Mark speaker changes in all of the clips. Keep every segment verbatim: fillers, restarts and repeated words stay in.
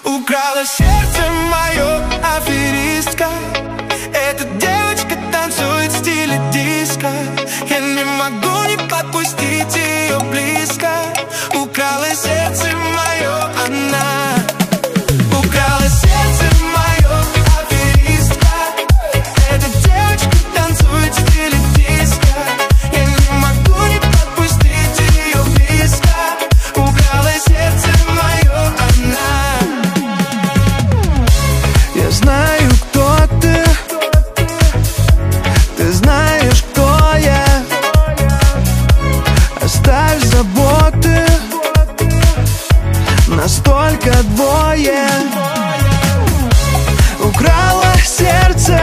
Speaker 1: Украла сердце мое, аферистка. Эта девочка танцует в стиле диско. Я не могу не подпустить ее близко. Украла сердце мое она. Украла сердце мое, аферистка. Эта девочка танцует в стиле диско. Я не могу не подпустить ее близко. Украла сердце мое она. Я знаю, кто ты. Ты знаешь, кто я. Оставь заботы. Настолько двое. Украла сердце.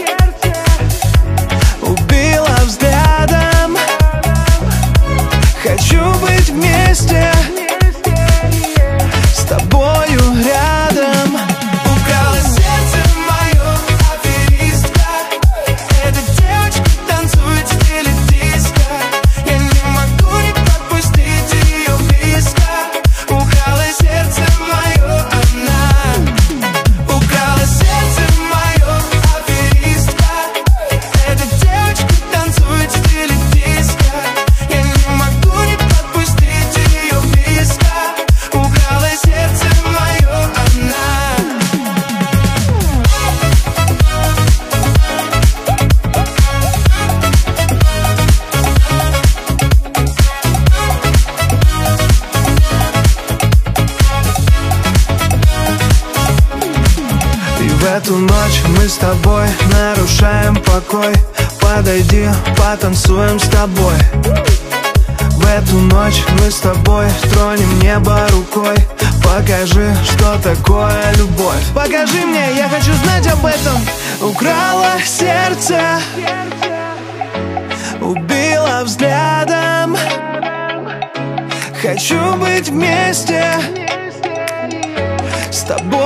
Speaker 1: Убила взглядом. Хочу быть вместе с тобою рядом. Украла сердце мое, аферистка. Эта девочка танцует в стиле диско. Я не могу не подпустить ее близко. Украла сердце мое она. Украла сердце мое, аферистка. Эта девочка танцует в стиле диско. Я не могу не подпустить ее близко. Украла сердце мое она. И в эту ночь мы с тобой нарушаем покой. Подойди, потанцуем с тобой. В эту ночь мы с тобой тронем небо рукой. Покажи, что такое любовь. Покажи мне, я хочу знать об этом. Украла сердце. Убила взглядом. Хочу быть вместе с тобой